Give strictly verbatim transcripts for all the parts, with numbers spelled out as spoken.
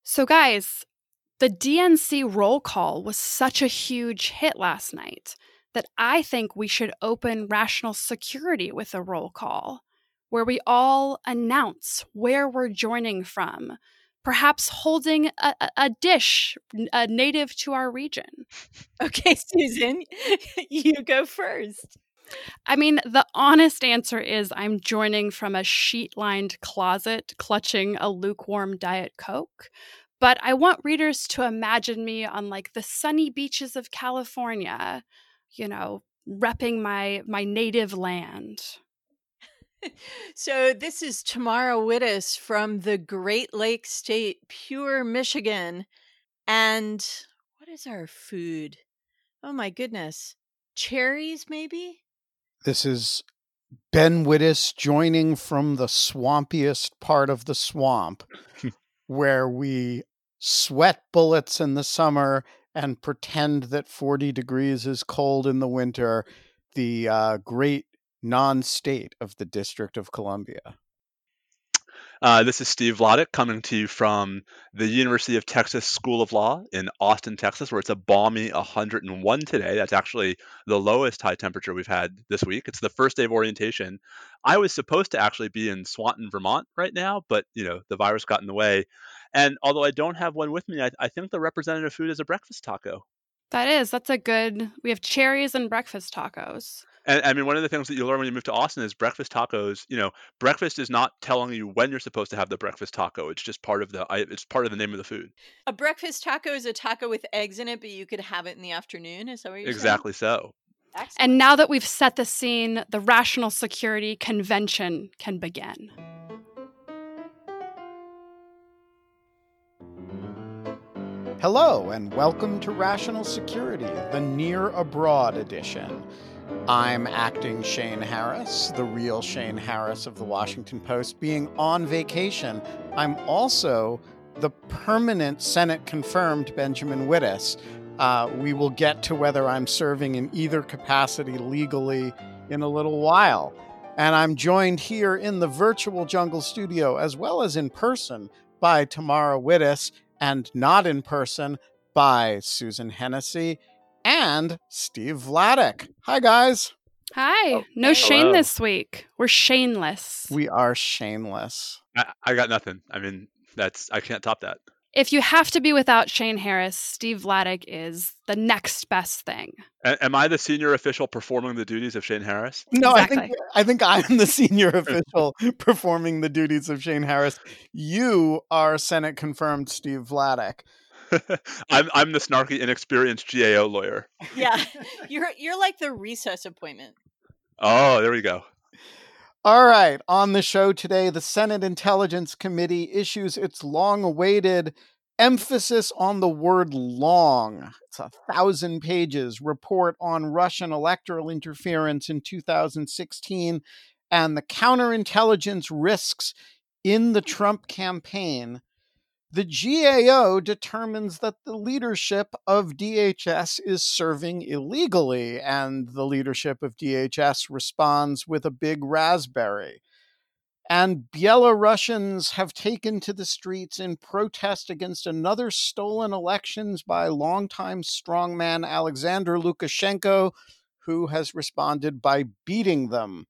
So, guys, the D N C roll call was such a huge hit last night that I think we should open Rational Security with a roll call where we all announce where we're joining from, perhaps holding a, a- a dish uh, native to our region. Okay, Susan, you go first. I mean, the honest answer is I'm joining from a sheet lined closet clutching a lukewarm Diet Coke. But I want readers to imagine me on like the sunny beaches of California, you know, repping my my native land. So this is Tamara Wittes from the Great Lakes State, Pure Michigan. And what is our food? Oh my goodness. Cherries, maybe? This is Ben Wittes joining from the swampiest part of the swamp, where we sweat bullets in the summer and pretend that forty degrees is cold in the winter, the uh, great non-state of the District of Columbia. Uh, this is Steve Vladeck coming to you from the University of Texas School of Law in Austin, Texas, where it's a balmy one hundred one today. That's actually the lowest high temperature we've had this week. It's the first day of orientation. I was supposed to actually be in Swanton, Vermont right now, but you know the virus got in the way. And although I don't have one with me, I, I think the representative food is a breakfast taco. That is, that's a good, we have cherries and breakfast tacos. And I mean, one of the things that you learn when you move to Austin is breakfast tacos. You know, breakfast is not telling you when you're supposed to have the breakfast taco. It's just part of the. It's part of the name of the food. A breakfast taco is a taco with eggs in it, but you could have it in the afternoon. Is that what you're exactly saying? so. Excellent. And now that we've set the scene, the Rational Security Convention can begin. Hello, and welcome to Rational Security, the Near Abroad edition. I'm acting Shane Harris, the real Shane Harris of the Washington Post, being on vacation. I'm also the permanent Senate-confirmed Benjamin Wittes. Uh, we will get to whether I'm serving in either capacity legally in a little while. And I'm joined here in the virtual Jungle Studio, as well as in person, by Tamara Wittes, and not in person by Susan Hennessy and Steve Vladeck. Hi, guys. Hi. Oh, no Shane hello. this week. We're Shaneless. We are shameless. I, I got nothing. I mean, that's I can't top that. If you have to be without Shane Harris, Steve Vladeck is the next best thing. A- am I the senior official performing the duties of Shane Harris? No, Exactly. I think I think I'm the senior official performing the duties of Shane Harris. You are Senate confirmed Steve Vladeck. I'm I'm the snarky, inexperienced G A O lawyer. Yeah, you're you're like the recess appointment. Oh, there we go. All right, on the show today, the Senate Intelligence Committee issues its long-awaited emphasis on the word long. It's a thousand pages report on Russian electoral interference in two thousand sixteen and the counterintelligence risks in the Trump campaign. The G A O determines that the leadership of D H S is serving illegally, and the leadership of D H S responds with a big raspberry. And Belarusians have taken to the streets in protest against another stolen elections by longtime strongman Alexander Lukashenko, who has responded by beating them.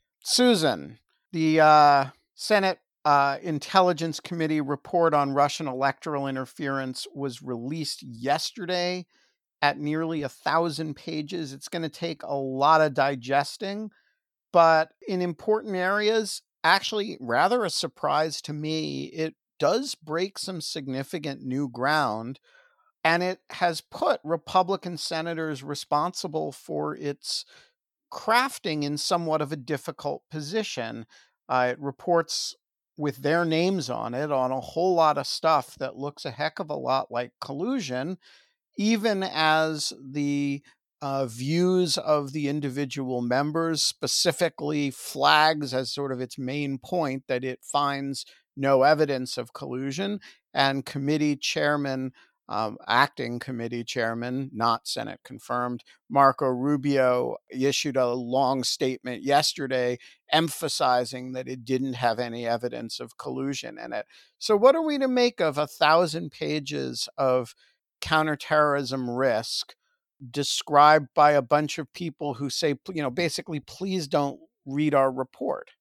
Susan, the uh, Senate uh, Intelligence Committee report on Russian electoral interference was released yesterday at nearly a thousand pages. It's going to take a lot of digesting, but in important areas, actually rather a surprise to me, it does break some significant new ground, and it has put Republican senators responsible for its crafting in somewhat of a difficult position. Uh, it reports with their names on it on a whole lot of stuff that looks a heck of a lot like collusion, even as the uh, views of the individual members specifically flags as sort of its main point that it finds no evidence of collusion. And committee chairman um, acting committee chairman, not Senate confirmed, Marco Rubio, issued a long statement yesterday emphasizing that it didn't have any evidence of collusion in it. So what are we to make of a thousand pages of counterterrorism risk described by a bunch of people who say, you know, basically, please don't read our report?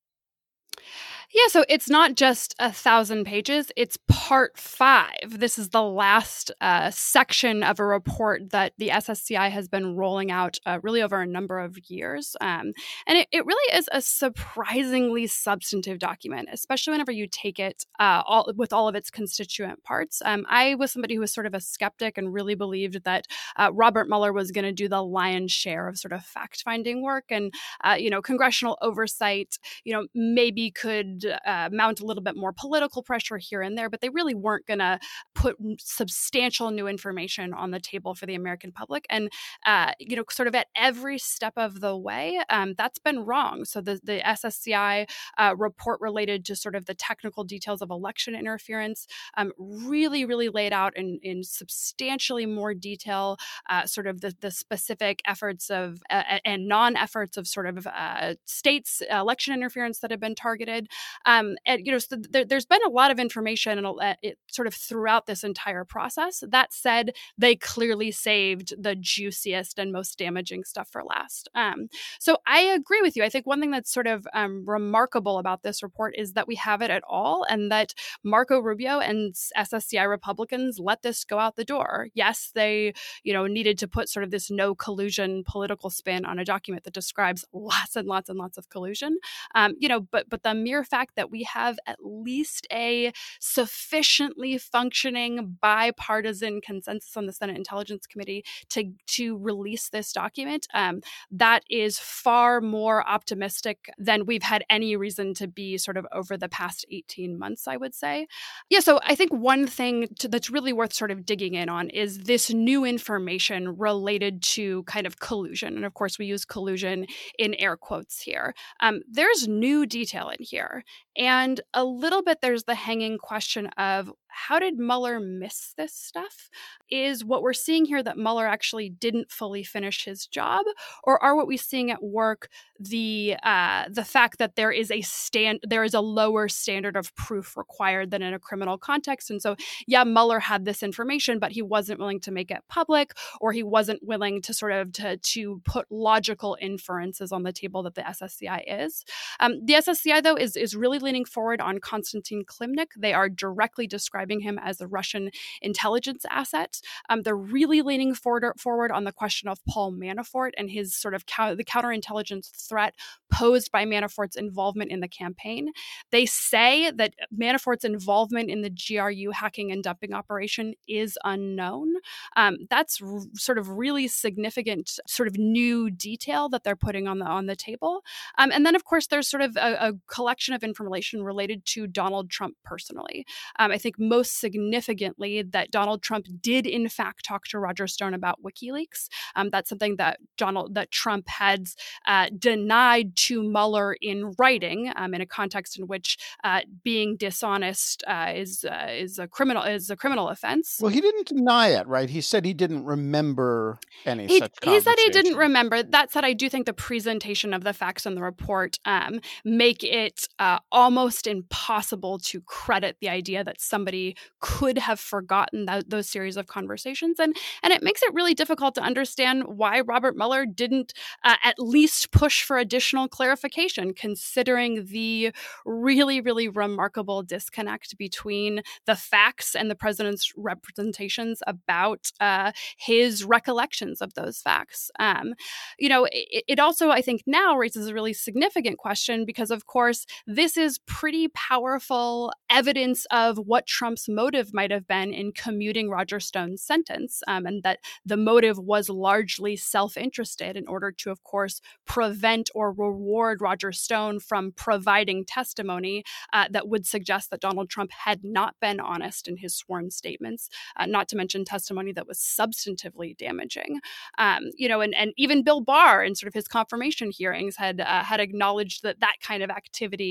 Yeah, so it's not just a thousand pages, it's part five. This is the last uh, section of a report that the S S C I has been rolling out uh, really over a number of years. Um, and it, it really is a surprisingly substantive document, especially whenever you take it uh, all with all of its constituent parts. Um, I was somebody who was sort of a skeptic and really believed that uh, Robert Mueller was going to do the lion's share of sort of fact-finding work, and, uh, you know, congressional oversight, you know, maybe could Uh, mount a little bit more political pressure here and there, but they really weren't going to put substantial new information on the table for the American public. And, uh, you know, sort of at every step of the way, um, that's been wrong. So the, the S S C I uh, report related to sort of the technical details of election interference um, really, really laid out in, in substantially more detail uh, sort of the, the specific efforts of uh, and non-efforts of sort of uh, states' election interference that have been targeted. Um, and, you know, so there, there's been a lot of information and uh, it, sort of throughout this entire process. That said, they clearly saved the juiciest and most damaging stuff for last. Um, so I agree with you. I think one thing that's sort of um, remarkable about this report is that we have it at all, and that Marco Rubio and S S C I Republicans let this go out the door. Yes, they, you know, needed to put sort of this no collusion political spin on a document that describes lots and lots and lots of collusion. Um, you know, but but the mere fact that we have at least a sufficiently functioning bipartisan consensus on the Senate Intelligence Committee to, to release this document, um, that is far more optimistic than we've had any reason to be sort of over the past eighteen months, I would say. Yeah, so I think one thing to, that's really worth sort of digging in on is this new information related to kind of collusion. And of course, we use collusion in air quotes here. Um, there's new detail in here. And a little bit there's the hanging question of, how did Mueller miss this stuff? Is what we're seeing here that Mueller actually didn't fully finish his job? Or are what we're seeing at work the uh, the fact that there is a stand there is a lower standard of proof required than in a criminal context? And so, yeah, Mueller had this information, but he wasn't willing to make it public, or he wasn't willing to sort of to, to put logical inferences on the table that the S S C I is. Um, the S S C I, though, is, is really leaning forward on Konstantin Klimnik. They are directly describing him as a Russian intelligence asset. Um, they're really leaning forward, forward on the question of Paul Manafort and his sort of counter, the counterintelligence threat posed by Manafort's involvement in the campaign. They say that Manafort's involvement in the G R U hacking and dumping operation is unknown. Um, that's r- sort of really significant sort of new detail that they're putting on the on the table. Um, and then, of course, there's sort of a, a collection of information related to Donald Trump personally. Um, I think most significantly that Donald Trump did, in fact, talk to Roger Stone about WikiLeaks. Um, that's something that Donald that Trump had uh, denied to Mueller in writing, um, in a context in which uh, being dishonest uh, is uh, is a criminal is a criminal offense. Well, he didn't deny it, right? He said he didn't remember any he, such conversation. He said he didn't remember. That said, I do think the presentation of the facts in the report um, make it uh, almost impossible to credit the idea that somebody could have forgotten that, those series of conversations. And, and it makes it really difficult to understand why Robert Mueller didn't uh, at least push for additional clarification, considering the really, really remarkable disconnect between the facts and the president's representations about uh, his recollections of those facts. Um, you know, it, it also, I think, now raises a really significant question because, of course, this is pretty powerful evidence of what Trump's motive might have been in commuting Roger Stone's sentence, um, and that the motive was largely self-interested in order to, of course, prevent or reward Roger Stone from providing testimony uh, that would suggest that Donald Trump had not been honest in his sworn statements, uh, not to mention testimony that was substantively damaging. Um, you know, and, and even Bill Barr in sort of his confirmation hearings had uh, had acknowledged that that kind of activity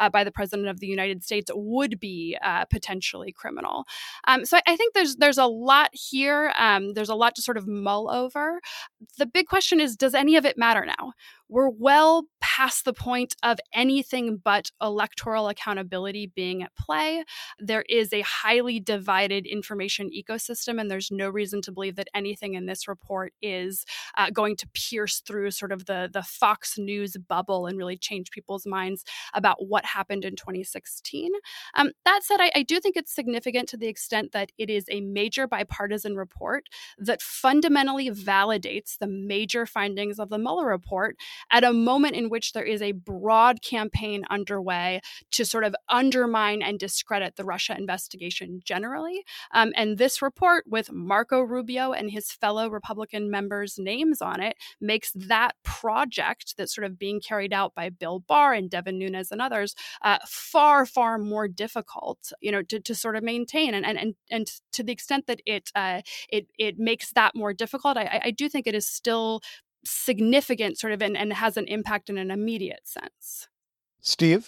uh, by the President of the United States would be uh, potentially criminal. Um, so I, I think there's there's a lot here. Um, there's a lot to sort of mull over. The big question is, does any of it matter now? We're well past the point of anything but electoral accountability being at play. There is a highly divided information ecosystem, and there's no reason to believe that anything in this report is uh, going to pierce through sort of the, the Fox News bubble and really change people's minds about what happened in twenty sixteen. Um, that said, I, I do think it's significant to the extent that it is a major bipartisan report that fundamentally validates the major findings of the Mueller report at a moment in which there is a broad campaign underway to sort of undermine and discredit the Russia investigation generally. Um, and this report, with Marco Rubio and his fellow Republican members' names on it, makes that project that's sort of being carried out by Bill Barr and Devin Nunes and others uh, far, far more difficult, you know, to, to sort of maintain. And and and, and to the extent that it uh, it it makes that more difficult, I, I do think it is still significant sort of and, and has an impact in an immediate sense. Steve?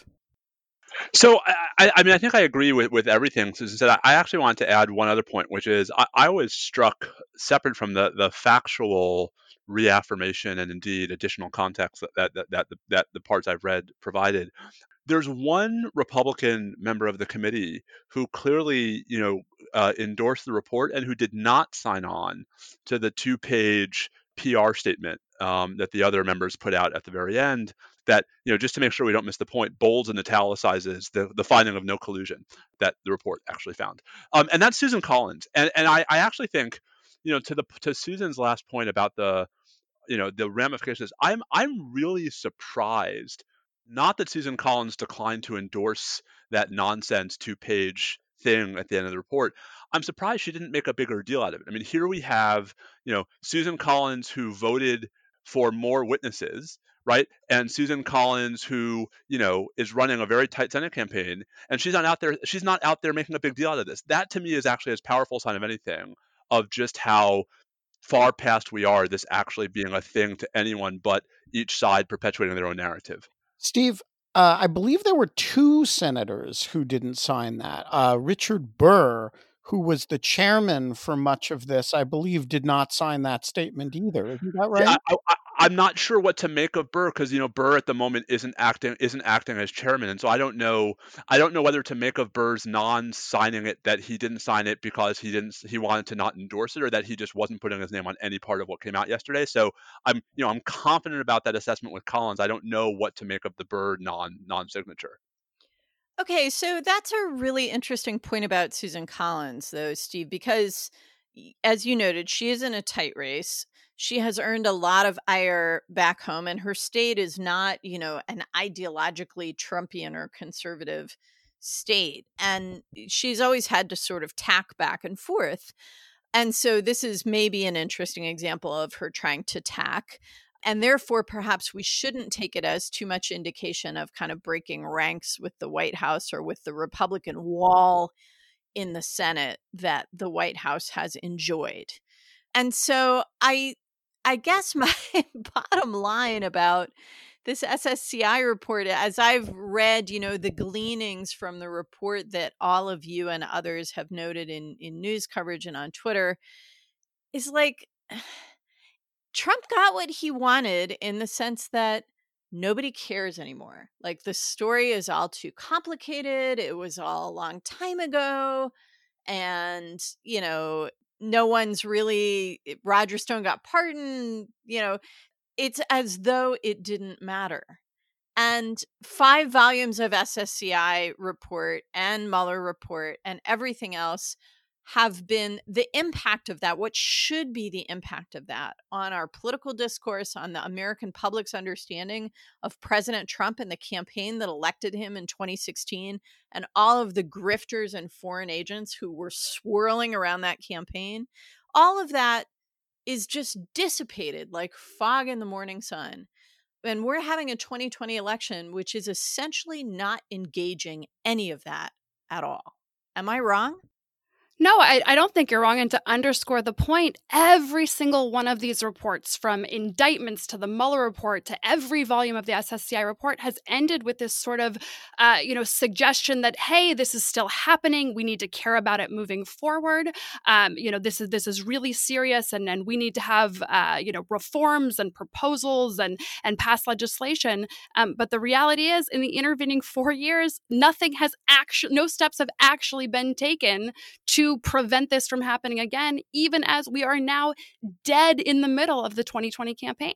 So, I, I mean, I think I agree with, with everything Susan said. I actually wanted to add one other point, which is I, I was struck, separate from the, the factual reaffirmation and indeed additional context that, that, that, that, that the parts I've read provided. There's one Republican member of the committee who clearly, you know, uh, endorsed the report and who did not sign on to the two-page P R statement um, that the other members put out at the very end that, you know, just to make sure we don't miss the point, bolds and italicizes the, the finding of no collusion that the report actually found. Um, and that's Susan Collins. And and I, I actually think, you know, to the to Susan's last point about the, you know, the ramifications, I'm I'm really surprised, not that Susan Collins declined to endorse that nonsense two-page thing at the end of the report. I'm surprised she didn't make a bigger deal out of it. I mean, here we have, you know, Susan Collins who voted for more witnesses, right? And Susan Collins who, you know, is running a very tight Senate campaign, and she's not out there, she's not out there making a big deal out of this. That to me is actually as powerful sign of anything of just how far past we are this actually being a thing to anyone but each side perpetuating their own narrative. Steve, uh, I believe there were two senators who didn't sign that. Uh, Richard Burr, who was the chairman for much of this, I believe did not sign that statement either. Isn't that right? Yeah, I, I, I'm not sure what to make of Burr because, you know, Burr at the moment isn't acting isn't acting as chairman, and so I don't know I don't know whether to make of Burr's non-signing it that he didn't sign it because he didn't he wanted to not endorse it, or that he just wasn't putting his name on any part of what came out yesterday. So I'm you know I'm confident about that assessment with Collins. I don't know what to make of the Burr non non-signature. Okay, so that's a really interesting point about Susan Collins, though, Steve, because y- as you noted, she is in a tight race. She has earned a lot of ire back home, and her state is not, you know, an ideologically Trumpian or conservative state. And she's always had to sort of tack back and forth. And so this is maybe an interesting example of her trying to tack. And therefore, perhaps we shouldn't take it as too much indication of kind of breaking ranks with the White House or with the Republican wall in the Senate that the White House has enjoyed. And so I I guess my bottom line about this S S C I report, as I've read, you know, the gleanings from the report that all of you and others have noted in, in news coverage and on Twitter, is like, Trump got what he wanted in the sense that nobody cares anymore. Like, the story is all too complicated. It was all a long time ago. And, you know, no one's really, Roger Stone got pardoned. You know, it's as though it didn't matter. And five volumes of S S C I report and Mueller report and everything else have been the impact of that, what should be the impact of that on our political discourse, on the American public's understanding of President Trump and the campaign that elected him in twenty sixteen, and all of the grifters and foreign agents who were swirling around that campaign. All of that is just dissipated like fog in the morning sun. And we're having a twenty twenty election, which is essentially not engaging any of that at all. Am I wrong? No, I, I don't think you're wrong. And to underscore the point, every single one of these reports, from indictments to the Mueller report to every volume of the S S C I report, has ended with this sort of, uh, you know, suggestion that, hey, this is still happening. We need to care about it moving forward. Um, you know, this is this is really serious, and, and we need to have, uh, you know, reforms and proposals and and pass legislation. Um, but the reality is, in the intervening four years, nothing has actually, no steps have actually been taken to prevent this from happening again, even as we are now dead in the middle of the twenty twenty campaign.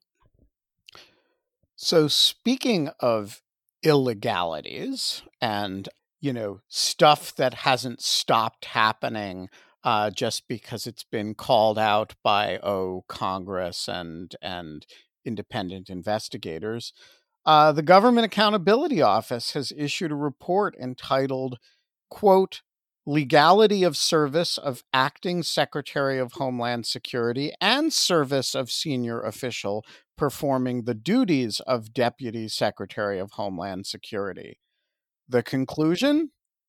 So speaking of illegalities and, you know, stuff that hasn't stopped happening uh, just because it's been called out by, oh, Congress and and independent investigators, uh, the Government Accountability Office has issued a report entitled, quote, Legality of Service of Acting Secretary of Homeland Security and Service of Senior Official Performing the Duties of Deputy Secretary of Homeland Security. The conclusion?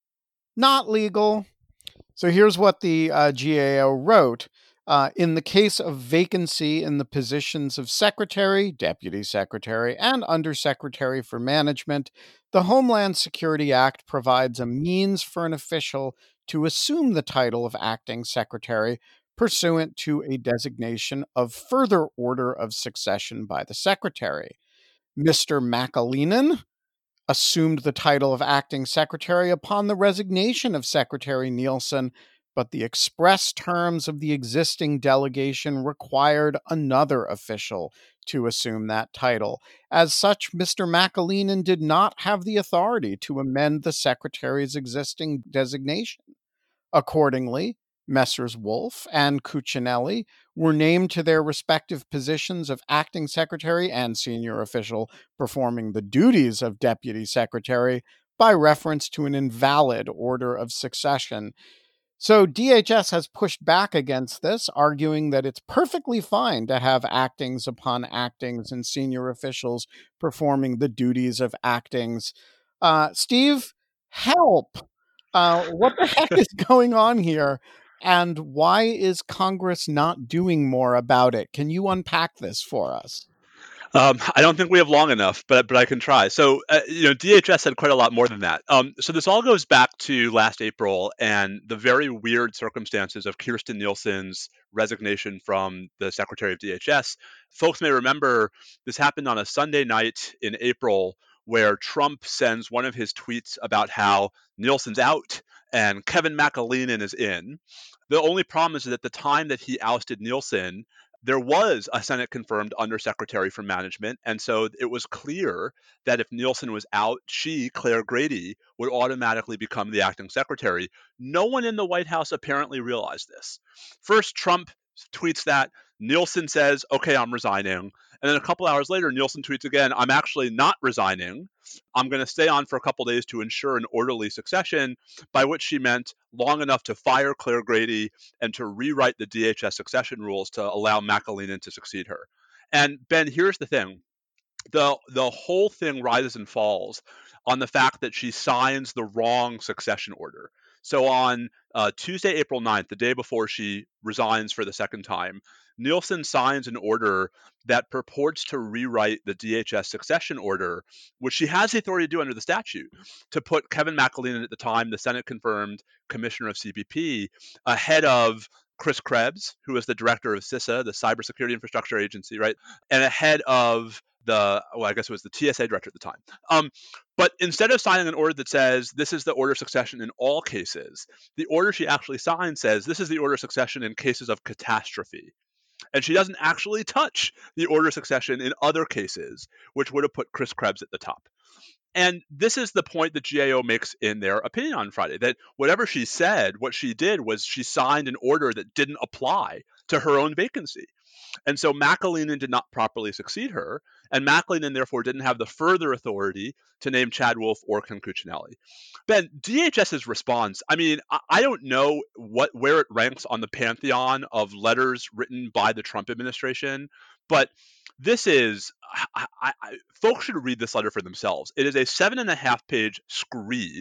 Not legal. So here's what the uh, G A O wrote. Uh, in the case of vacancy in the positions of Secretary, Deputy Secretary, and Undersecretary for Management, the Homeland Security Act provides a means for an official to assume the title of Acting Secretary pursuant to a designation of further order of succession by the Secretary. Mister McAleenan assumed the title of Acting Secretary upon the resignation of Secretary Nielsen, but the express terms of the existing delegation required another official to assume that title. As such, Mister McAleenan did not have the authority to amend the Secretary's existing designation. Accordingly, Messrs. Wolf and Cuccinelli were named to their respective positions of acting secretary and senior official performing the duties of deputy secretary by reference to an invalid order of succession. So D H S has pushed back against this, arguing that it's perfectly fine to have actings upon actings and senior officials performing the duties of actings. Uh, Steve, help! Uh, what the heck is going on here? And why is Congress not doing more about it? Can you unpack this for us? Um, I don't think we have long enough, but but I can try. So, uh, you know, D H S said quite a lot more than that. Um, so this all goes back to last April and the very weird circumstances of Kirstjen Nielsen's resignation from the Secretary of D H S. Folks may remember this happened on a Sunday night in April, where Trump sends one of his tweets about how Nielsen's out and Kevin McAleenan is in. The only problem is that at the time that he ousted Nielsen, there was a Senate-confirmed Undersecretary for Management, and so it was clear that if Nielsen was out, she, Claire Grady, would automatically become the acting secretary. No one in the White House apparently realized this. First, Trump tweets that. Nielsen says, okay, I'm resigning. And then a couple hours later, Nielsen tweets again, I'm actually not resigning. I'm going to stay on for a couple days to ensure an orderly succession, by which she meant long enough to fire Claire Grady and to rewrite the D H S succession rules to allow McAleenan to succeed her. And Ben, here's the thing. The, the whole thing rises and falls on the fact that she signs the wrong succession order. So on uh, Tuesday, April ninth, the day before she resigns for the second time, Nielsen signs an order that purports to rewrite the D H S succession order, which she has the authority to do under the statute, to put Kevin McAleenan, at the time the Senate-confirmed commissioner of C B P, ahead of Chris Krebs, who is the director of CISA, the Cybersecurity Infrastructure Agency, right, and ahead of the, well, I guess it was the T S A director at the time. Um, but instead of signing an order that says this is the order of succession in all cases, the order she actually signed says this is the order of succession in cases of catastrophe. And she doesn't actually touch the order of succession in other cases, which would have put Chris Krebs at the top. And this is the point that G A O makes in their opinion on Friday, that whatever she said, what she did was she signed an order that didn't apply to her own vacancy. And so McAleenan did not properly succeed her, and McAleenan therefore didn't have the further authority to name Chad Wolf or Ken Cuccinelli. Ben, DHS's response, I mean, I don't know what where it ranks on the pantheon of letters written by the Trump administration, but this is, I, I, I, folks should read this letter for themselves. It is a seven and a half page screed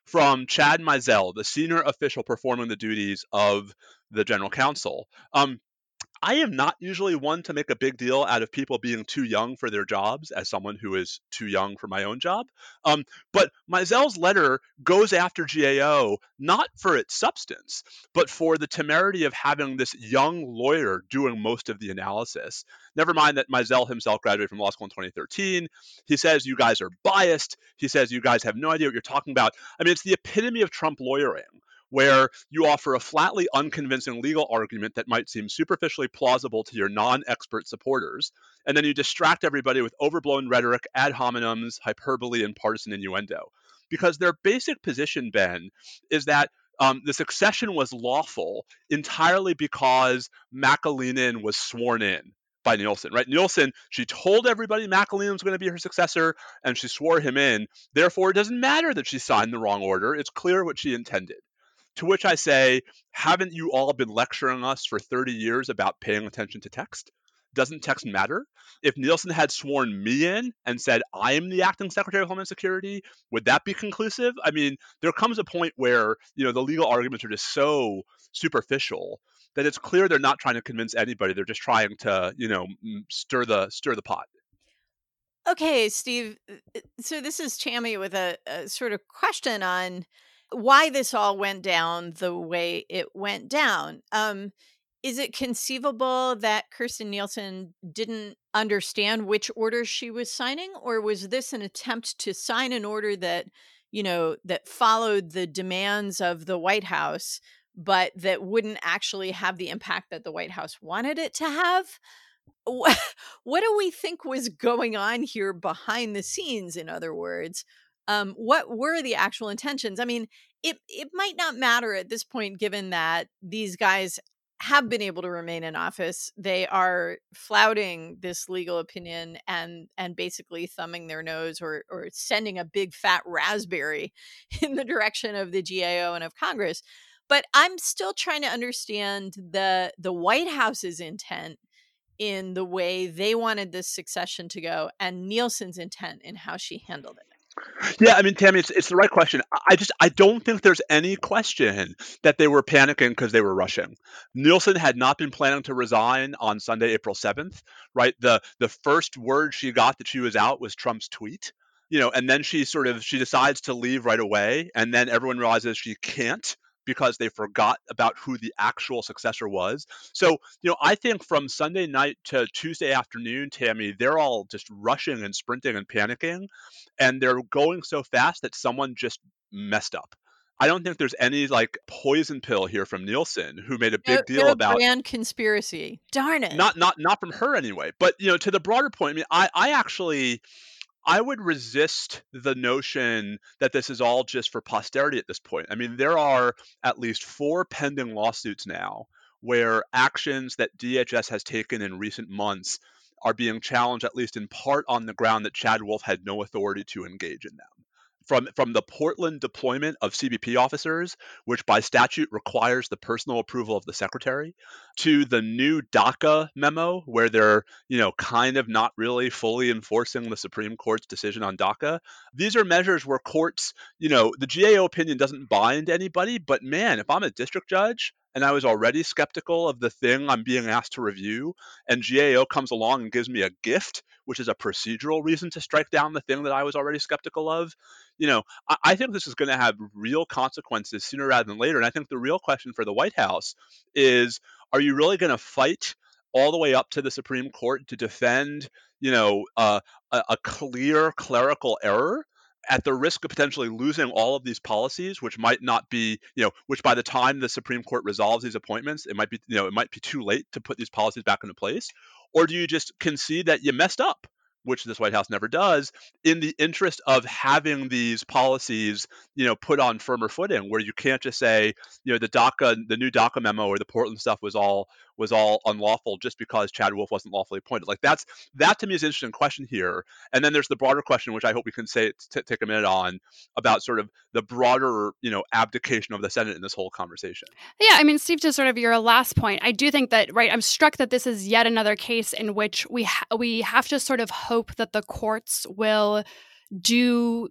from Chad Mizell, the senior official performing the duties of the general counsel. Um, I am not usually one to make a big deal out of people being too young for their jobs, as someone who is too young for my own job. Um, but Mizell's letter goes after G A O not for its substance, but for the temerity of having this young lawyer doing most of the analysis. Never mind that Mizell himself graduated from law school in twenty thirteen. He says you guys are biased. He says you guys have no idea what you're talking about. I mean, it's the epitome of Trump lawyering, where you offer a flatly unconvincing legal argument that might seem superficially plausible to your non-expert supporters, and then you distract everybody with overblown rhetoric, ad hominems, hyperbole, and partisan innuendo. Because their basic position, Ben, is that um, the succession was lawful entirely because McAleenan was sworn in by Nielsen, right? Nielsen, she told everybody McAleenan was going to be her successor, and she swore him in. Therefore, it doesn't matter that she signed the wrong order. It's clear what she intended. To which I say, haven't you all been lecturing us for thirty years about paying attention to text? Doesn't text matter? If Nielsen had sworn me in and said, I am the acting Secretary of Homeland Security, would that be conclusive? I mean, there comes a point where, you know, the legal arguments are just so superficial that it's clear they're not trying to convince anybody. They're just trying to, you know, stir the stir the pot. Okay, Steve. So this is Tammy with a, a sort of question on why this all went down the way it went down. Um, is it conceivable that Kirstjen Nielsen didn't understand which order she was signing, or was this an attempt to sign an order that, you know, that followed the demands of the White House, but that wouldn't actually have the impact that the White House wanted it to have? What do we think was going on here behind the scenes, in other words? Um, what were the actual intentions? I mean, it it might not matter at this point, given that these guys have been able to remain in office. They are flouting this legal opinion and and basically thumbing their nose or or sending a big fat raspberry in the direction of the G A O and of Congress. But I'm still trying to understand the the White House's intent in the way they wanted this succession to go, and Nielsen's intent in how she handled it. Yeah, I mean, Tammy, it's it's the right question. I just I don't think there's any question that they were panicking because they were rushing. Nielsen had not been planning to resign on Sunday, April seventh, right? The the first word she got that she was out was Trump's tweet, you know, and then she sort of she decides to leave right away, and then everyone realizes she can't because they forgot about who the actual successor was. So, you know, I think from Sunday night to Tuesday afternoon, Tammy, they're all just rushing and sprinting and panicking, and they're going so fast that someone just messed up. I don't think there's any like poison pill here from Nielsen, who made a big no, deal no about grand conspiracy. Darn it. Not not not from her anyway. But you know, to the broader point, I mean, I I actually I would resist the notion that this is all just for posterity at this point. I mean, there are at least four pending lawsuits now where actions that D H S has taken in recent months are being challenged, at least in part, on the ground that Chad Wolf had no authority to engage in them. From, from the Portland deployment of C B P officers, which by statute requires the personal approval of the secretary, to the new DACA memo, where they're, you know, kind of not really fully enforcing the Supreme Court's decision on DACA. These are measures where courts, you know, the G A O opinion doesn't bind anybody, but man, if I'm a district judge and I was already skeptical of the thing I'm being asked to review, and G A O comes along and gives me a gift, which is a procedural reason to strike down the thing that I was already skeptical of, you know, I, I think this is going to have real consequences sooner rather than later. And I think the real question for the White House is, are you really going to fight all the way up to the Supreme Court to defend, you know, uh, a, a clear clerical error at the risk of potentially losing all of these policies, which might not be, you know, which by the time the Supreme Court resolves these appointments, it might be, you know, it might be too late to put these policies back into place? Or do you just concede that you messed up, which this White House never does, in the interest of having these policies, you know, put on firmer footing, where you can't just say, you know, the DACA, the new DACA memo or the Portland stuff was all was all unlawful just because Chad Wolf wasn't lawfully appointed. Like that's that to me is an interesting question here. And then there's the broader question, which I hope we can say t- take a minute on, about sort of the broader, you know, abdication of the Senate in this whole conversation. Yeah, I mean, Steve, to sort of your last point, I do think that, right, I'm struck that this is yet another case in which we ha- we have to sort of hope that the courts will do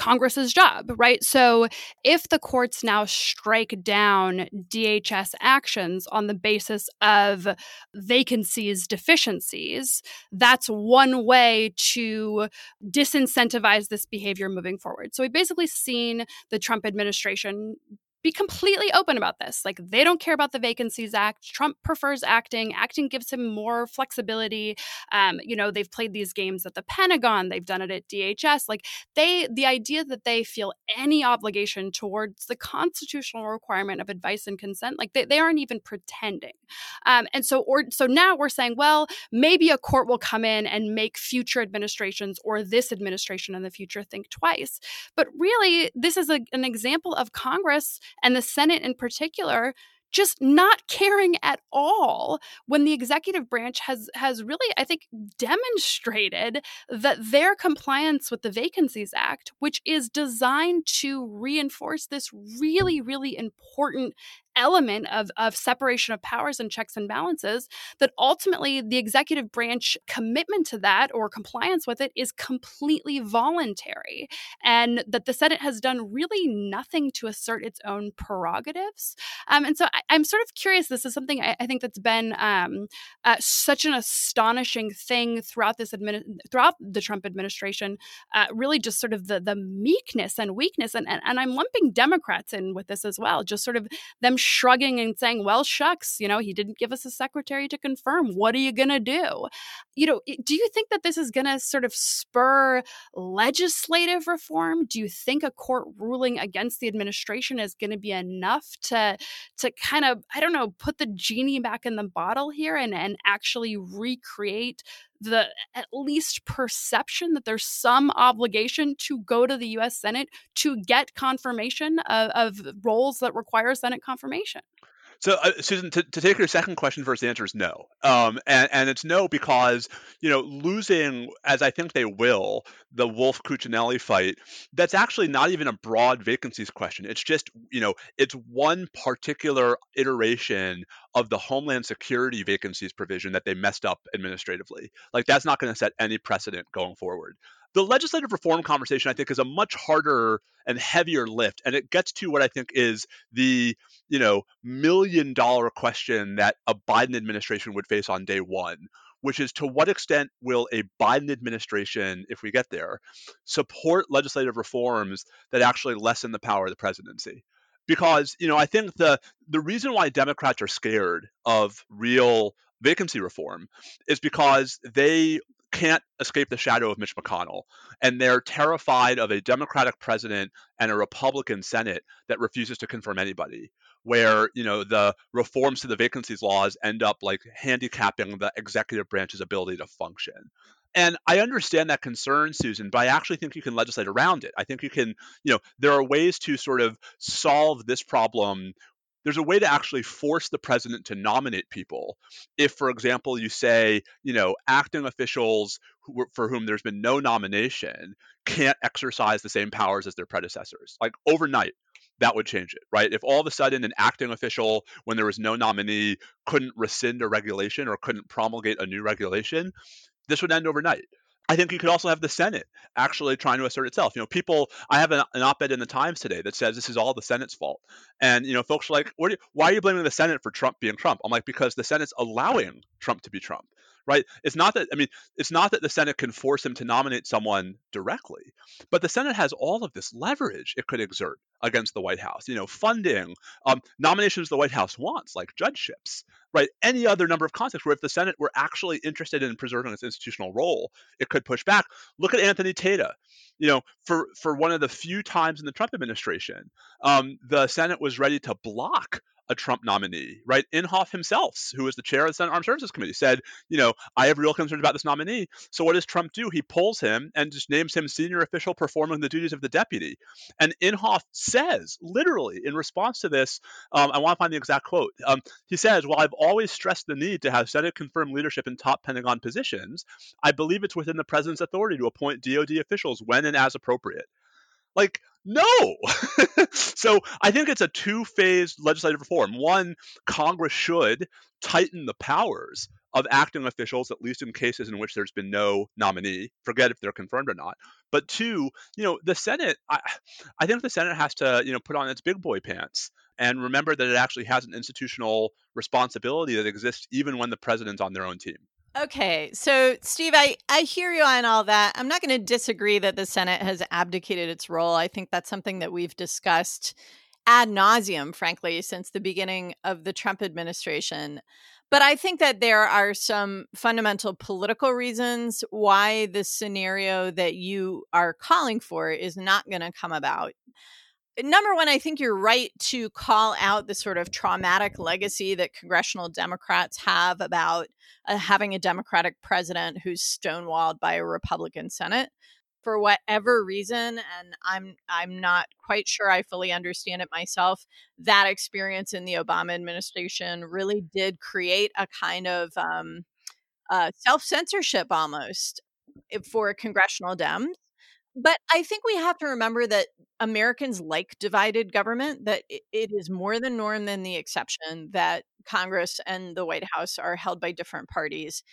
Congress's job, right? So if the courts now strike down D H S actions on the basis of vacancies deficiencies, that's one way to disincentivize this behavior moving forward. So we've basically seen the Trump administration be completely open about this. Like, they don't care about the Vacancies Act. Trump prefers acting. Acting gives him more flexibility. Um, you know, they've played these games at the Pentagon. They've done it at D H S. Like, they, the idea that they feel any obligation towards the constitutional requirement of advice and consent, like they, they aren't even pretending. Um, and so, or so now we're saying, well, maybe a court will come in and make future administrations or this administration in the future think twice. But really, this is a, an example of Congress and the Senate in particular just not caring at all when the executive branch has has really, I think, demonstrated that their compliance with the Vacancies Act, which is designed to reinforce this really, really important element of, of separation of powers and checks and balances, that ultimately the executive branch commitment to that or compliance with it is completely voluntary, and that the Senate has done really nothing to assert its own prerogatives. Um, and so I, I'm sort of curious, this is something I, I think that's been um, uh, such an astonishing thing throughout this admini- throughout the Trump administration, uh, really just sort of the, the meekness and weakness. And, and, and I'm lumping Democrats in with this as well, just sort of them shrugging and saying, well, shucks, you know, he didn't give us a secretary to confirm. What are you going to do? You know, do you think that this is going to sort of spur legislative reform? Do you think a court ruling against the administration is going to be enough to, to kind of, I don't know, put the genie back in the bottle here and, and actually recreate the at least perception that there's some obligation to go to the U S Senate to get confirmation of, of roles that require Senate confirmation? So, uh, Susan, to, to take your second question first, the answer is no. Um, and, and it's no because, you know, losing, as I think they will, the Wolf-Cuccinelli fight, that's actually not even a broad vacancies question. It's just, you know, it's one particular iteration of the Homeland Security vacancies provision that they messed up administratively. Like, that's not going to set any precedent going forward. The legislative reform conversation, I think, is a much harder and heavier lift, and it gets to what I think is the, you know, million dollar question that a Biden administration would face on day one, which is, to what extent will a Biden administration, if we get there, support legislative reforms that actually lessen the power of the presidency? Because, you know, I think the the reason why Democrats are scared of real vacancy reform is because they can't escape the shadow of Mitch McConnell, and they're terrified of a Democratic president and a Republican Senate that refuses to confirm anybody, where, you know, the reforms to the vacancies laws end up like handicapping the executive branch's ability to function. And I understand that concern, Susan, but I actually think you can legislate around it. I think you can, you know, there are ways to sort of solve this problem. There's a way to actually force the president to nominate people if, for example, you say, you know, acting officials who, for whom there's been no nomination can't exercise the same powers as their predecessors. Like, overnight, that would change it, right? If all of a sudden an acting official, when there was no nominee, couldn't rescind a regulation or couldn't promulgate a new regulation, this would end overnight. I think you could also have the Senate actually trying to assert itself. You know, people, I have an, an op-ed in the Times today that says this is all the Senate's fault. And, you know, folks are like, what are you, why are you blaming the Senate for Trump being Trump? I'm like, because the Senate's allowing Trump to be Trump, right? It's not that, I mean, it's not that the Senate can force him to nominate someone directly, but the Senate has all of this leverage it could exert against the White House, you know, funding, um, nominations the White House wants, like judgeships, right? Any other number of contexts where if the Senate were actually interested in preserving its institutional role, it could push back. Look at Anthony Tata. You know, for, for one of the few times in the Trump administration, um, the Senate was ready to block a Trump nominee, right? Inhofe himself, who was the chair of the Senate Armed Services Committee, said, you know, I have real concerns about this nominee. So what does Trump do? He pulls him and just names him senior official performing the duties of the deputy. And Inhofe says, literally, in response to this, um, I want to find the exact quote. Um, he says, while I've always stressed the need to have Senate-confirmed leadership in top Pentagon positions, I believe it's within the president's authority to appoint D O D officials when and as appropriate. Like, no. So I think it's a two-phase legislative reform. One, Congress should tighten the powers of acting officials, at least in cases in which there's been no nominee. Forget if they're confirmed or not. But two, you know, the Senate, I, I think the Senate has to, you know, put on its big boy pants and remember that it actually has an institutional responsibility that exists even when the president's on their own team. Okay, so Steve, I, I hear you on all that. I'm not going to disagree that the Senate has abdicated its role. I think that's something that we've discussed ad nauseum, frankly, since the beginning of the Trump administration. But I think that there are some fundamental political reasons why the scenario that you are calling for is not going to come about. Number one, I think you're right to call out the sort of traumatic legacy that congressional Democrats have about uh, having a Democratic president who's stonewalled by a Republican Senate for whatever reason. And I'm I'm not quite sure I fully understand it myself. That experience in the Obama administration really did create a kind of um, uh, self-censorship almost for congressional Dems. But I think we have to remember that Americans like divided government, that it, it is more the norm than the exception, that Congress and the White House are held by different parties.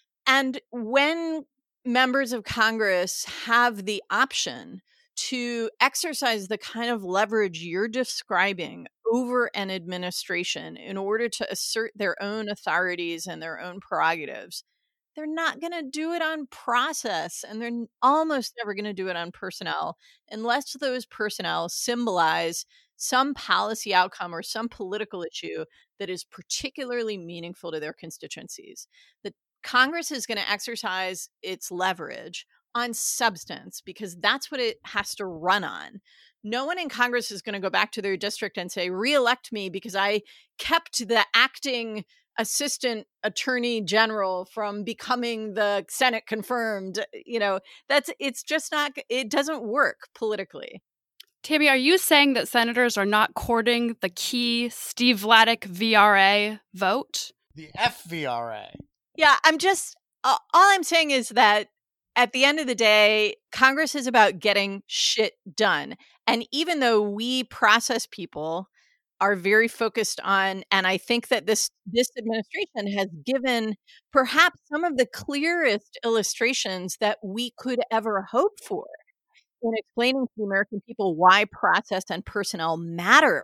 And when members of Congress have the option to exercise the kind of leverage you're describing over an administration in order to assert their own authorities and their own prerogatives, they're not going to do it on process, and they're almost never going to do it on personnel unless those personnel symbolize some policy outcome or some political issue that is particularly meaningful to their constituencies. The Congress is going to exercise its leverage on substance because that's what it has to run on. No one in Congress is going to go back to their district and say, reelect me because I kept the acting assistant attorney general from becoming the Senate confirmed. You know, that's, it's just not, it doesn't work politically. Tammy, are you saying that senators are not courting the key Steve Vladeck V R A vote? The F V R A. Yeah, I'm just, uh, all I'm saying is that at the end of the day, Congress is about getting shit done. And even though we process people are very focused on, and I think that this this administration has given perhaps some of the clearest illustrations that we could ever hope for in explaining to the American people why process and personnel matter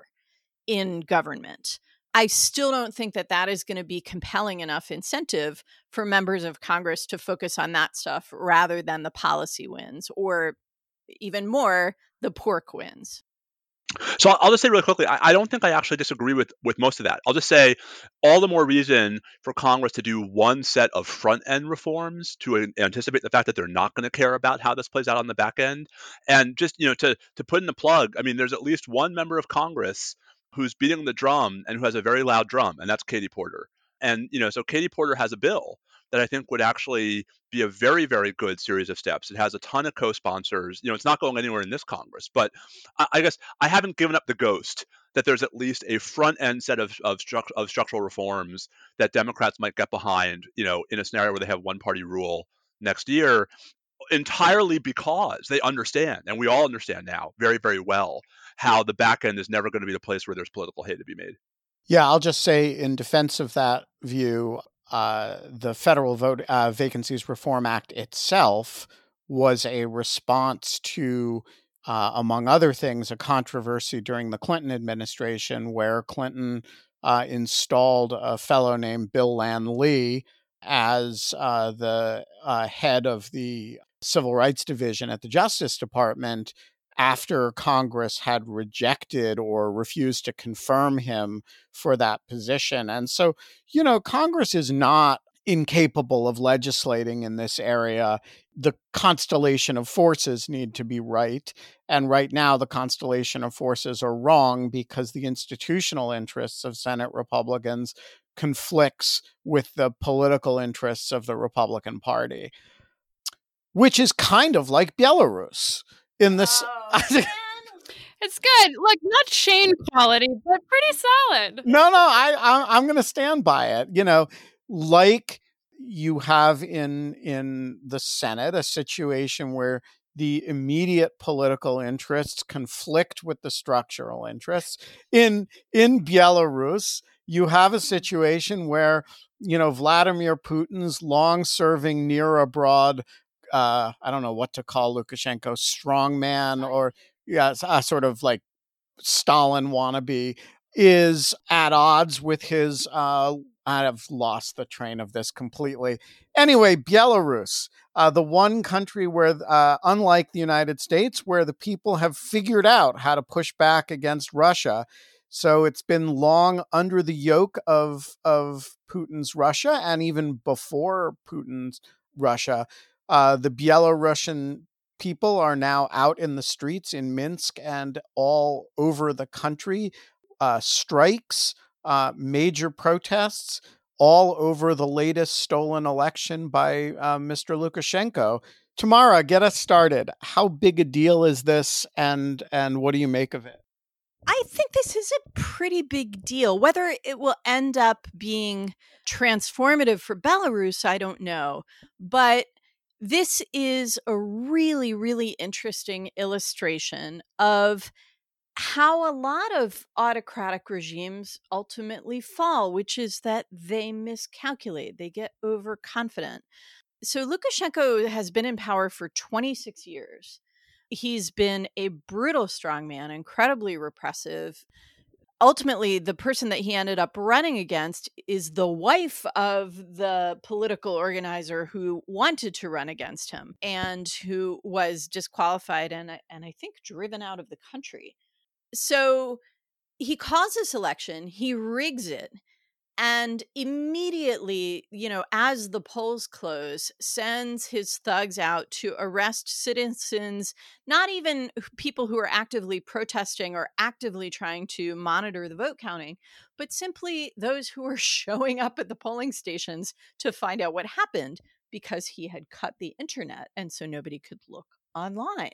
in government. I still don't think that that is going to be compelling enough incentive for members of Congress to focus on that stuff rather than the policy wins, or even more, the pork wins. So I'll just say really quickly, I, I don't think I actually disagree with, with most of that. I'll just say all the more reason for Congress to do one set of front-end reforms to anticipate the fact that they're not going to care about how this plays out on the back end. And just, you know, to, to put in the plug, I mean, there's at least one member of Congress who's beating the drum and who has a very loud drum, and that's Katie Porter. And, you know, so Katie Porter has a bill that I think would actually be a very, very good series of steps. It has a ton of co-sponsors. You know, it's not going anywhere in this Congress, but I, I guess I haven't given up the ghost that there's at least a front end set of of, stru- of structural reforms that Democrats might get behind, you know, in a scenario where they have one party rule next year, entirely because they understand, and we all understand now very, very well, how the back end is never going to be the place where there's political hay to be made. Yeah, I'll just say in defense of that view, uh, the Federal Vote uh, Vacancies Reform Act itself was a response to, uh, among other things, a controversy during the Clinton administration where Clinton uh, installed a fellow named Bill Land Lee as uh, the uh, head of the Civil Rights Division at the Justice Department after Congress had rejected or refused to confirm him for that position. And so, you know, Congress is not incapable of legislating in this area. The constellation of forces need to be right. And right now, the constellation of forces are wrong because the institutional interests of Senate Republicans conflicts with the political interests of the Republican Party, which is kind of like Belarus. In this, Oh, it's good. Look, not Shane quality, but pretty solid. No, no, I, I I'm going to stand by it. You know, like you have in in the Senate, a situation where the immediate political interests conflict with the structural interests. In in Belarus, you have a situation where, you know, Vladimir Putin's long-serving near abroad, uh, I don't know what to call Lukashenko, strongman, or yeah, a sort of like Stalin wannabe, is at odds with his, uh, I've lost the train of this completely. Anyway, Belarus, uh, the one country where, uh, unlike the United States, where the people have figured out how to push back against Russia. So it's been long under the yoke of, of Putin's Russia, and even before Putin's Russia, uh, the Belarusian people are now out in the streets in Minsk and all over the country. Uh, strikes, uh, major protests, all over the latest stolen election by uh, Mister Lukashenko. Tamara, get us started. How big a deal is this, and and what do you make of it? I think this is a pretty big deal. Whether it will end up being transformative for Belarus, I don't know. But this is a really, really interesting illustration of how a lot of autocratic regimes ultimately fall, which is that they miscalculate, they get overconfident. So Lukashenko has been in power for twenty-six years. He's been a brutal strongman, incredibly repressive. Ultimately, the person that he ended up running against is the wife of the political organizer who wanted to run against him and who was disqualified and, and I think driven out of the country. So he calls this election, he rigs it, and immediately, you know, as the polls close, sends his thugs out to arrest citizens, not even people who are actively protesting or actively trying to monitor the vote counting, but simply those who are showing up at the polling stations to find out what happened, because he had cut the internet and so nobody could look online.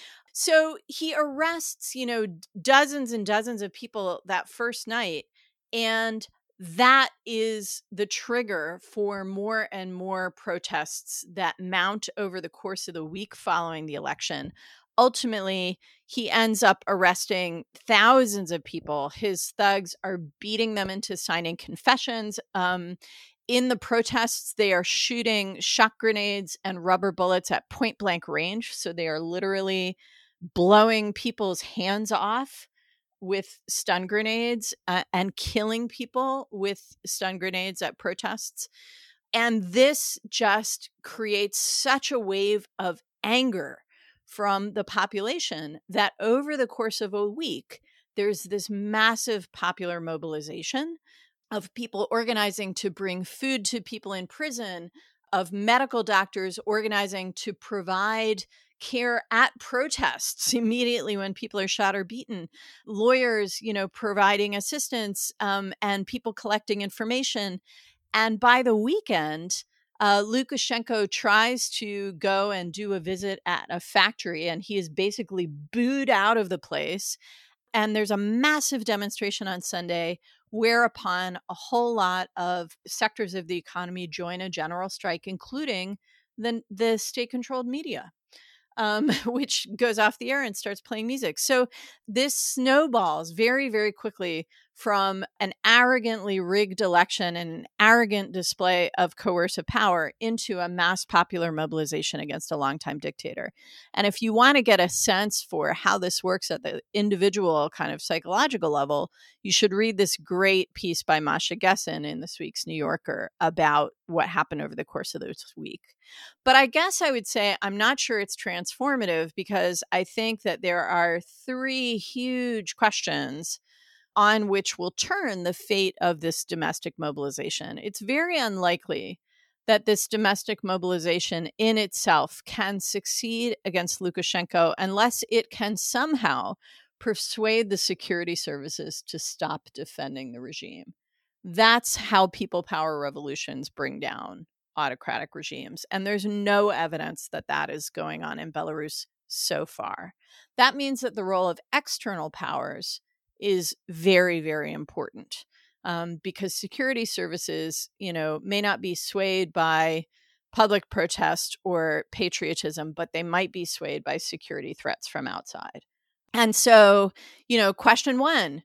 So he arrests, you know, dozens and dozens of people that first night, and that is the trigger for more and more protests that mount over the course of the week following the election. Ultimately, he ends up arresting thousands of people. His thugs are beating them into signing confessions. Um, in the protests, they are shooting shock grenades and rubber bullets at point blank range. So they are literally blowing people's hands off with stun grenades uh, and killing people with stun grenades at protests. And this just creates such a wave of anger from the population that over the course of a week, there's this massive popular mobilization of people organizing to bring food to people in prison, of medical doctors organizing to provide care at protests immediately when people are shot or beaten, lawyers, you know, providing assistance, um, and people collecting information. And by the weekend, uh, Lukashenko tries to go and do a visit at a factory, and he is basically booed out of the place. And there's a massive demonstration on Sunday, whereupon a whole lot of sectors of the economy join a general strike, including the, the state-controlled media. Um, which goes off the air and starts playing music. So this snowballs very, very quickly from an arrogantly rigged election and an arrogant display of coercive power into a mass popular mobilization against a longtime dictator. And if you want to get a sense for how this works at the individual kind of psychological level, you should read this great piece by Masha Gessen in this week's New Yorker about what happened over the course of this week. But I guess I would say I'm not sure it's transformative, because I think that there are three huge questions on which will turn the fate of this domestic mobilization. It's very unlikely that this domestic mobilization in itself can succeed against Lukashenko unless it can somehow persuade the security services to stop defending the regime. That's how people power revolutions bring down autocratic regimes. And there's no evidence that that is going on in Belarus so far. That means that the role of external powers is very, very important, um, because security services, you know, may not be swayed by public protest or patriotism, but they might be swayed by security threats from outside. And so, you know, question one,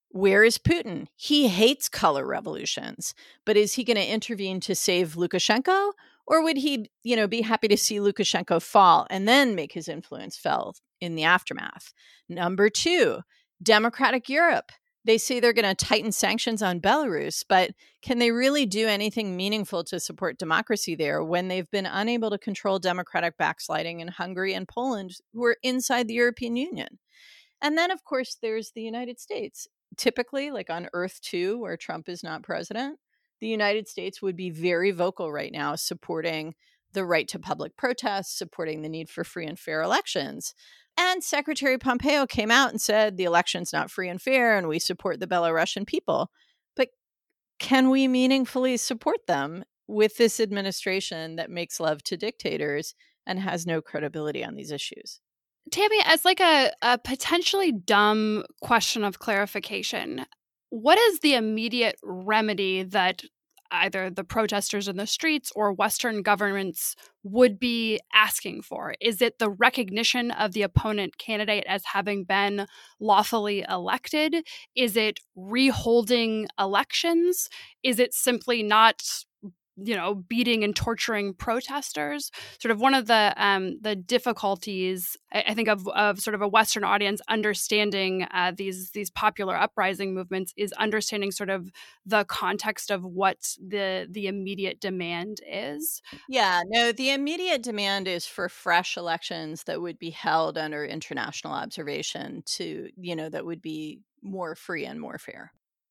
Where is Putin? He hates color revolutions, but is he going to intervene to save Lukashenko? Or would he, you know, be happy to see Lukashenko fall and then make his influence felt in the aftermath? Number two, democratic Europe. They say they're going to tighten sanctions on Belarus, but can they really do anything meaningful to support democracy there when they've been unable to control democratic backsliding in Hungary and Poland, who are inside the European Union? And then, of course, there's the United States. Typically, like on Earth two, where Trump is not president, the United States would be very vocal right now supporting the right to public protest, supporting the need for free and fair elections. And Secretary Pompeo came out and said the election's not free and fair and we support the Belarusian people. But can we meaningfully support them with this administration that makes love to dictators and has no credibility on these issues? Tammy, as like a, a potentially dumb question of clarification, what is the immediate remedy that either the protesters in the streets or Western governments would be asking for? Is it the recognition of the opponent candidate as having been lawfully elected? Is it reholding elections? Is it simply not, you know, beating and torturing protesters? Sort of one of the um, the difficulties, I, I think, of, of sort of a Western audience understanding uh, these these popular uprising movements is understanding sort of the context of what the the immediate demand is. Yeah, no, the immediate demand is for fresh elections that would be held under international observation to, you know, that would be more free and more fair.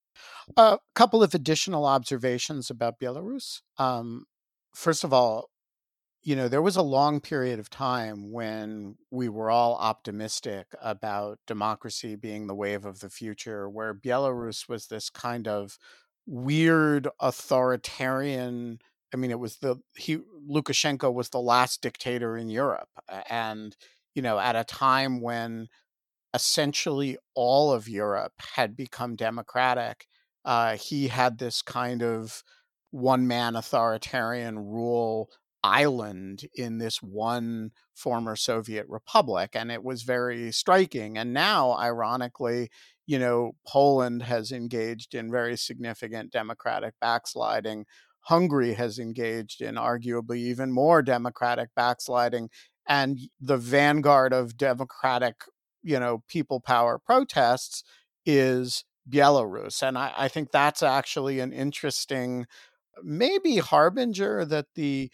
A uh, couple of additional observations about Belarus. Um, first of all, you know, there was a long period of time when we were all optimistic about democracy being the wave of the future, where Belarus was this kind of weird authoritarian. I mean, it was the he Lukashenko was the last dictator in Europe, and you know, at a time when essentially all of Europe had become democratic. Uh, he had this kind of one-man authoritarian rule island in this one former Soviet republic, and it was very striking. And now, ironically, you know, Poland has engaged in very significant democratic backsliding. Hungary has engaged in arguably even more democratic backsliding. And the vanguard of democratic, you know, people power protests is Belarus. And I, I think that's actually an interesting, maybe harbinger that the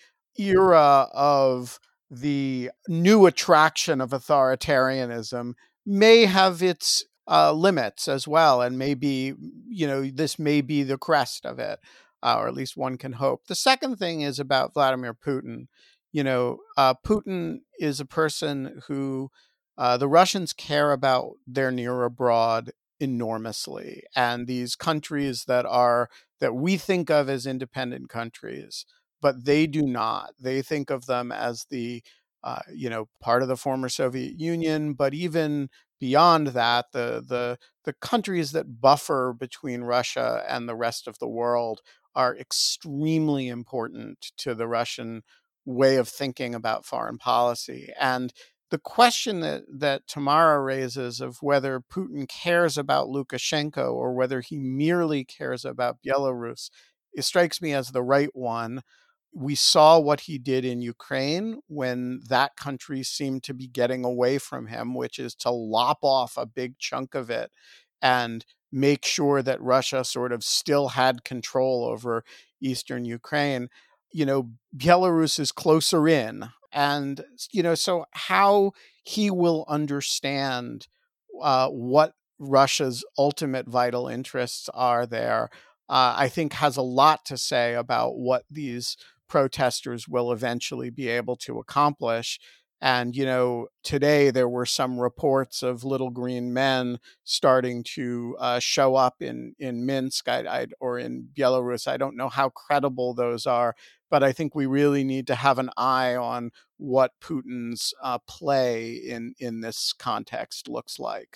era of the new attraction of authoritarianism may have its uh, limits as well. And maybe, you know, this may be the crest of it, uh, or at least one can hope. The second thing is about Vladimir Putin. You know, uh, Putin is a person who uh, the Russians care about their near abroad enormously. And these countries that are that we think of as independent countries, but they do not. They think of them as the, uh, you know, part of the former Soviet Union, but even beyond that, the the the countries that buffer between Russia and the rest of the world are extremely important to the Russian way of thinking about foreign policy. And the question that, that Tamara raises of whether Putin cares about Lukashenko or whether he merely cares about Belarus, it strikes me as the right one. We saw what he did in Ukraine when that country seemed to be getting away from him, which is to lop off a big chunk of it and make sure that Russia sort of still had control over eastern Ukraine. You know, Belarus is closer in. And, you know, so how he will understand uh, what Russia's ultimate vital interests are there, uh, I think has a lot to say about what these protesters will eventually be able to accomplish. And, you know, today there were some reports of little green men starting to uh, show up in, in Minsk I, I, or in Belarus. I don't know how credible those are, but I think we really need to have an eye on what Putin's uh, play in, in this context looks like.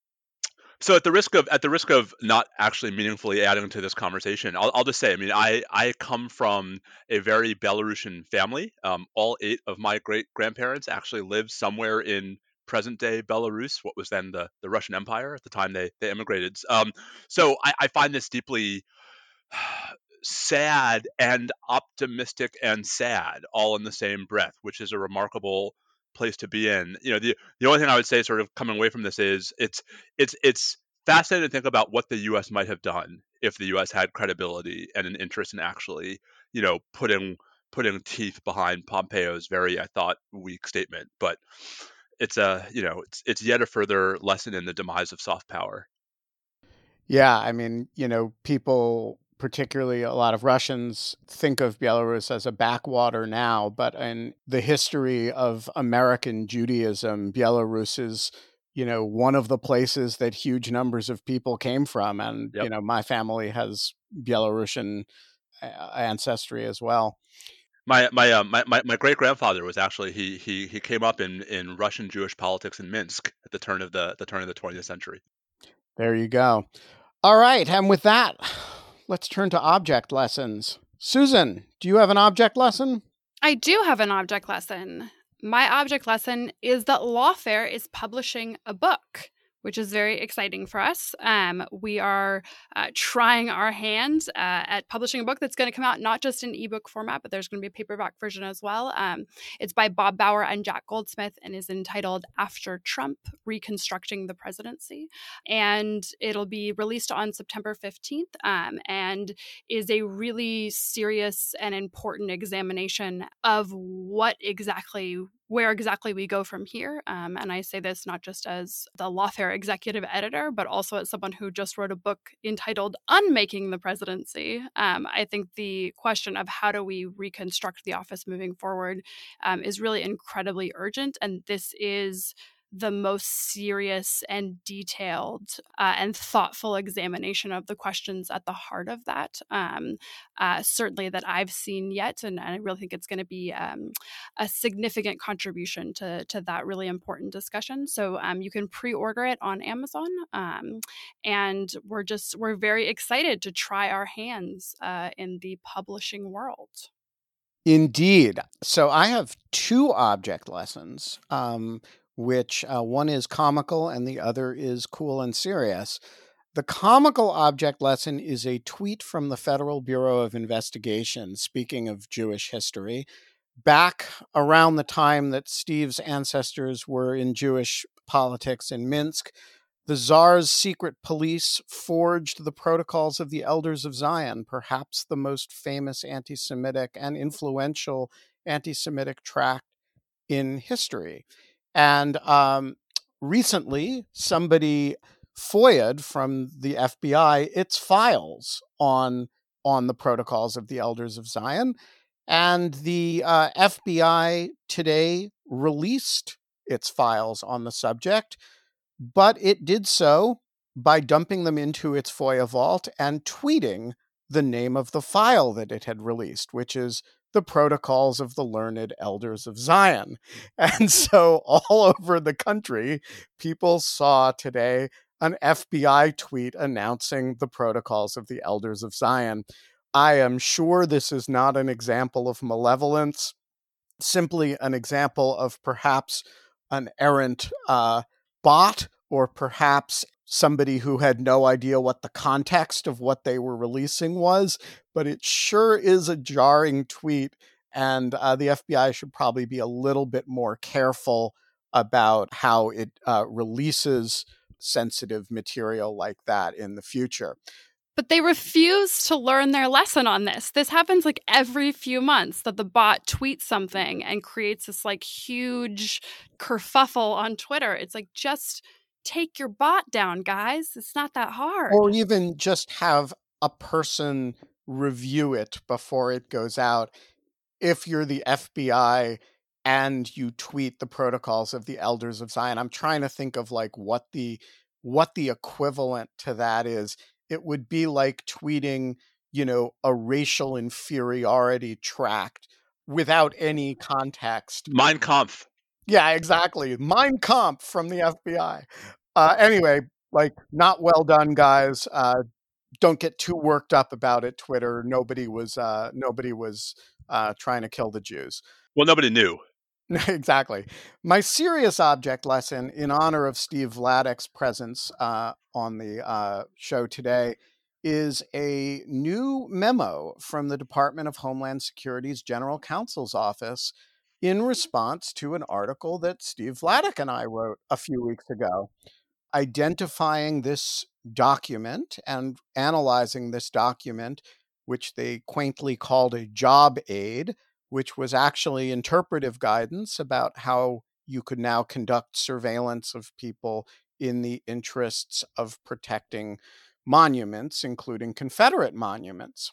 So at the risk of at the risk of not actually meaningfully adding to this conversation, I'll, I'll just say, I mean, I, I come from a very Belarusian family. Um, all eight of my great grandparents actually lived somewhere in present-day Belarus, what was then the, the Russian Empire at the time they, they immigrated. Um, so I, I find this deeply sad and optimistic and sad all in the same breath, which is a remarkable place to be in. You know, the the only thing I would say, sort of coming away from this, is it's it's it's fascinating to think about what the U S might have done if the U S had credibility and an interest in actually, you know, putting putting teeth behind Pompeo's very, I thought, weak statement. But it's a, you know, it's it's yet a further lesson in the demise of soft power. Yeah, I mean, you know, people, particularly a lot of Russians, think of Belarus as a backwater now, but in the history of American Judaism, Belarus is, you know, one of the places that huge numbers of people came from. And, Yep. you know, my family has Belarusian ancestry as well. My my uh, my my, my great grandfather was actually he he he came up in, in Russian Jewish politics in Minsk at the turn of the the turn of the twentieth century. There you go. All right, and with that, let's turn to object lessons. Susan, do you have an object lesson? I do have an object lesson. My object lesson is that Lawfare is publishing a book, which is very exciting for us. Um, we are uh, trying our hand uh, at publishing a book that's going to come out not just in ebook format, but there's going to be a paperback version as well. Um, it's by Bob Bauer and Jack Goldsmith and is entitled After Trump, Reconstructing the Presidency. And it'll be released on September fifteenth um, and is a really serious and important examination of what exactly where exactly we go from here. Um, and I say this not just as the Lawfare executive editor, but also as someone who just wrote a book entitled Unmaking the Presidency. Um, I think the question of how do we reconstruct the office moving forward um, is really incredibly urgent. And this is the most serious and detailed uh, and thoughtful examination of the questions at the heart of that, um, uh, certainly that I've seen yet. And, and I really think it's going to be um, a significant contribution to, to that really important discussion. So um, you can pre-order it on Amazon. Um, and we're just, we're very excited to try our hands uh, in the publishing world. Indeed. So I have two object lessons. Um, which uh, one is comical and the other is cool and serious. The comical object lesson is a tweet from the Federal Bureau of Investigation, speaking of Jewish history, back around the time that Steve's ancestors were in Jewish politics in Minsk. The Tsar's secret police forged the Protocols of the Elders of Zion, perhaps the most famous anti-Semitic and influential anti-Semitic tract in history. And um, recently, somebody FOIA'd from the F B I its files on, on the Protocols of the Elders of Zion. And the uh, F B I today released its files on the subject, but it did so by dumping them into its FOIA vault and tweeting the name of the file that it had released, which is the Protocols of the Learned Elders of Zion. And so all over the country, people saw today an F B I tweet announcing the Protocols of the Elders of Zion. I am sure this is not an example of malevolence, simply an example of perhaps an errant uh, bot, or perhaps somebody who had no idea what the context of what they were releasing was, but it sure is a jarring tweet, and uh, the F B I should probably be a little bit more careful about how it uh, releases sensitive material like that in the future. But they refuse to learn their lesson on this. This happens like every few months that the bot tweets something and creates this like huge kerfuffle on Twitter. It's like, just take your bot down, guys. It's not that hard. Or even just have a person review it before it goes out. If you're the F B I and you tweet the Protocols of the Elders of Zion, I'm trying to think of like what the what the equivalent to that is. It would be like tweeting, you know, a racial inferiority tract without any context. Mein Kampf. Yeah, exactly. Mein Kampf from the F B I. Uh, anyway, like, not well done, guys. Uh, don't get too worked up about it, Twitter. Nobody was uh, nobody was uh, trying to kill the Jews. Well, nobody knew. Exactly. My serious object lesson in honor of Steve Vladek's presence uh, on the uh, show today is a new memo from the Department of Homeland Security's General Counsel's office in response to an article that Steve Vladek and I wrote a few weeks ago, identifying this document and analyzing this document, which they quaintly called a job aid, which was actually interpretive guidance about how you could now conduct surveillance of people in the interests of protecting monuments, including Confederate monuments.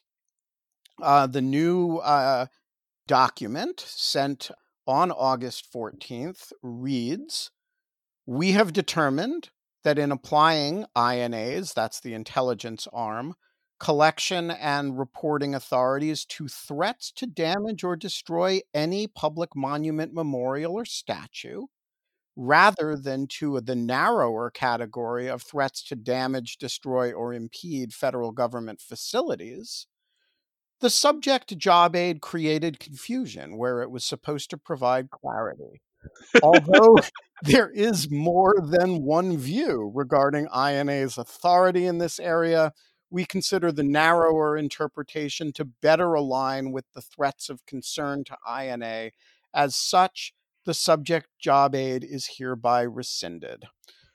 Uh, the new uh, document sent on August fourteenth reads, "We have determined that in applying I N As, that's the intelligence arm, collection and reporting authorities to threats to damage or destroy any public monument, memorial, or statue, rather than to the narrower category of threats to damage, destroy, or impede federal government facilities, the subject job aid created confusion where it was supposed to provide clarity. Although there is more than one view regarding I N A's authority in this area, we consider the narrower interpretation to better align with the threats of concern to I N A. As such, the subject job aid is hereby rescinded."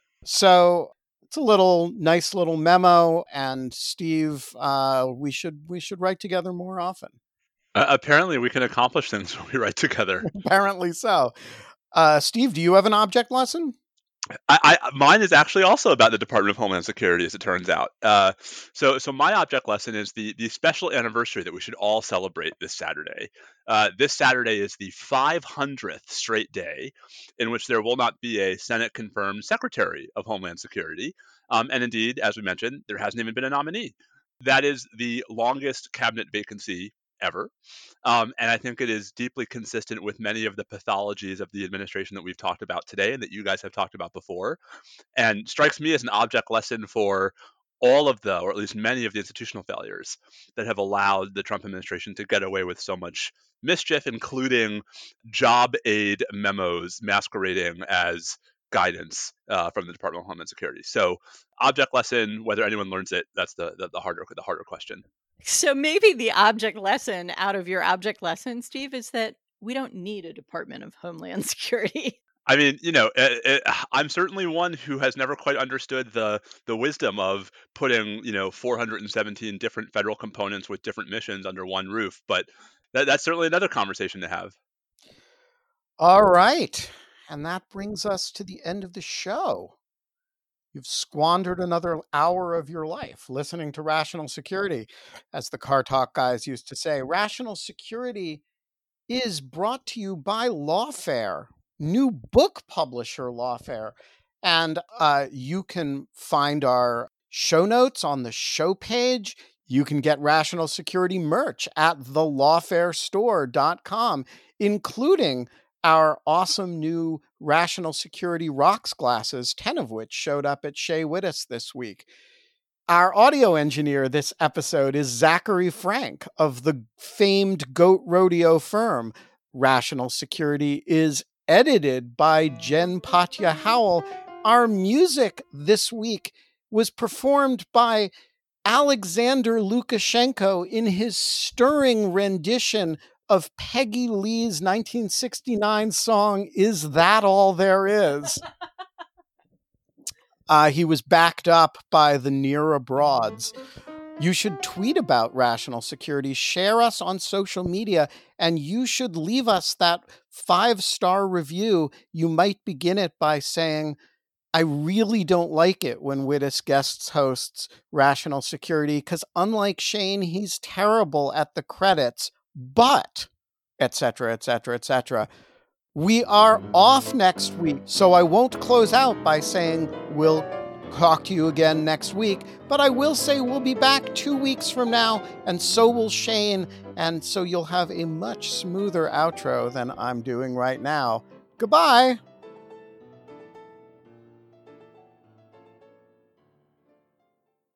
So it's a little nice little memo, and Steve, uh, we should we should write together more often. Uh, apparently, we can accomplish things when we write together. Apparently so. Uh, Steve, do you have an object lesson? I, I, mine is actually also about the Department of Homeland Security, as it turns out. Uh, so, so my object lesson is the the special anniversary that we should all celebrate this Saturday. Uh, this Saturday is the five hundredth straight day in which there will not be a Senate-confirmed Secretary of Homeland Security. Um, and indeed, as we mentioned, there hasn't even been a nominee. That is the longest cabinet vacancy ever. Um, and I think it is deeply consistent with many of the pathologies of the administration that we've talked about today and that you guys have talked about before, and strikes me as an object lesson for all of the, or at least many of the institutional failures that have allowed the Trump administration to get away with so much mischief, including job aid memos masquerading as guidance uh, from the Department of Homeland Security. So, object lesson, whether anyone learns it, that's the the, the harder the harder question. So maybe the object lesson out of your object lesson, Steve, is that we don't need a Department of Homeland Security. I mean, you know, it, it, I'm certainly one who has never quite understood the the wisdom of putting, you know, four hundred seventeen different federal components with different missions under one roof. But that, that's certainly another conversation to have. All right. And that brings us to the end of the show. You've squandered another hour of your life listening to Rational Security. As the Car Talk guys used to say, Rational Security is brought to you by Lawfare, new book publisher Lawfare. And uh, you can find our show notes on the show page. You can get Rational Security merch at the lawfare store dot com, including our awesome new Rational Security Rocks glasses, ten of which showed up at Shea Wittes this week. Our audio engineer this episode is Zachary Frank of the famed Goat Rodeo firm. Rational Security is edited by Jen Patja Howell. Our music this week was performed by Alexander Lukashenko in his stirring rendition of Peggy Lee's nineteen sixty-nine song, Is That All There Is? uh, he was backed up by the Near Abroads. You should tweet about Rational Security, share us on social media, and you should leave us that five-star review. You might begin it by saying, I really don't like it when Wittes guest hosts Rational Security, because unlike Shane, he's terrible at the credits, but, et cetera, et cetera, et cetera. We are off next week, so I won't close out by saying we'll talk to you again next week, but I will say we'll be back two weeks from now, and so will Shane, and so you'll have a much smoother outro than I'm doing right now. Goodbye!